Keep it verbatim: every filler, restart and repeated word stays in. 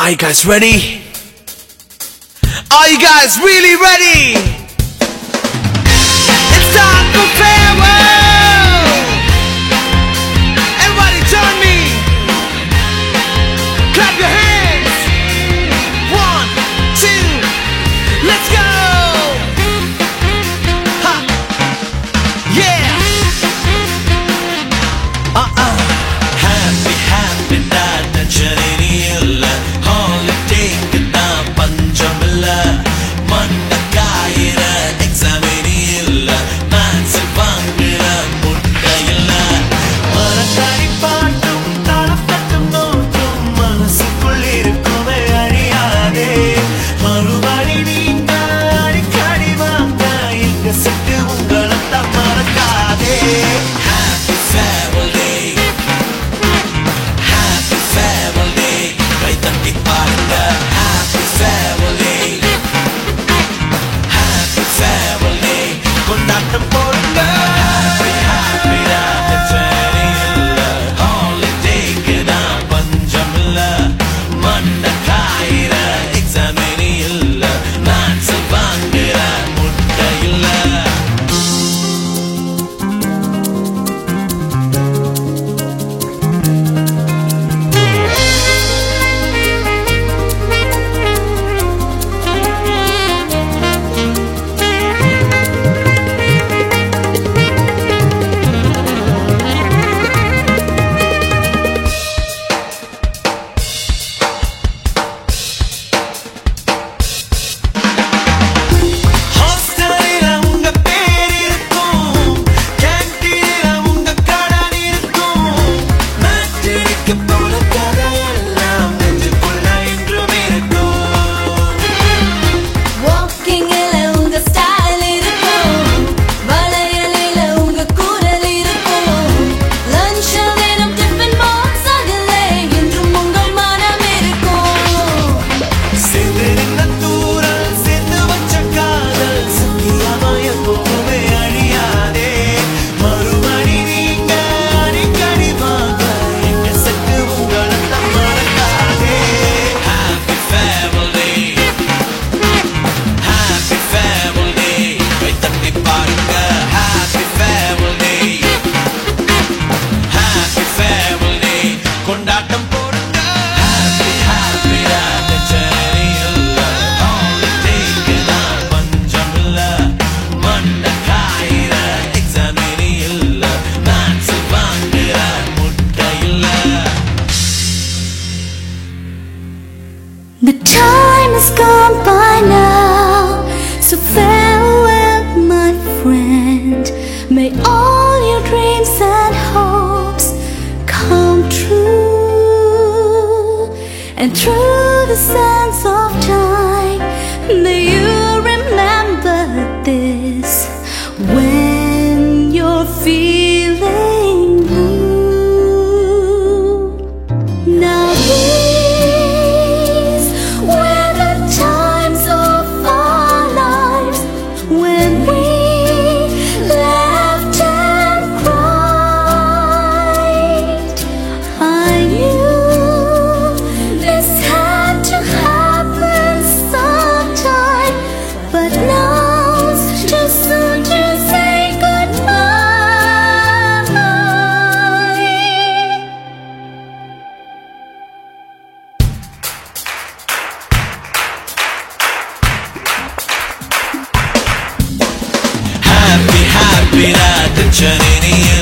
Are you guys ready? Are you guys really ready? It's time for farewell. Everybody join me. Clap your hands. One, two, let's go. Ha. Yeah. Uh-uh. Happy, happy night and Janine. Holiday na panjamilla. Manna kaira examinilla. Manse vangira muttayilla. Marakari paattum thalapattum nothum manasukkull irukkume ariyade. Marubadi neenga adikadi vaanga inga settu ungalatha marakade. Happy family. Happy family. Kai thatti paaruga. Happy family. Happy family. Kondaattam podunga. Happy happy rajathariilla. Holiday ku na panjamilla. Manna kaira examinilla. Nansa vaangira muttayilla. ஹாஸ்டலில உங்க பேர் இருக்கும், கேண்டீன்ல உங்க கடன் இருக்கும், மேட்ரிக்கு போன கதையெல்லாம் நெஞ்சுக்குள்ள இன்றும் இருக்கும். Walking ல உங்க ஸ்டைல் இருக்கும், வளையலில உங்க குரல் இருக்கும், லஞ்ச்ல தினம் டிஃபன் பாக்ஸ் அதிலே என்றும் உங்கள் மனம் இருக்கும். சேர்ந்து நின்ன தூரல், சேர்ந்து வச்ச காதல், சத்தியமா எப்பவுமே அழியாதே. மறுபடி நீங்க அடிக்கடி வாங்க, எங்க செட்டு உங்களைத்தான் மறக்காதே. Happy family. Happy family. கை தட்டி பாருங்க. Happy family. Happy family. கொண்டாட்டம் போடுங்க. Happy happy ராஜச்சேரியில்ல. Holiday-க்கு நான் பஞ்சமில்ல. மண்ண காயிற examine-இல்ல. Nancy வாங்குற முட்டையில்ல. The time has gone by now, so farewell, my friend. May all your dreams and hopes come true. And through the sands of time, may you remember this when you're feeling blue. Now these were the times of our lives when we laughed and cried. I knew this had to happen sometime, but now's too soon to say goodbye. Happy happy ராஜச்சேரியில்ல.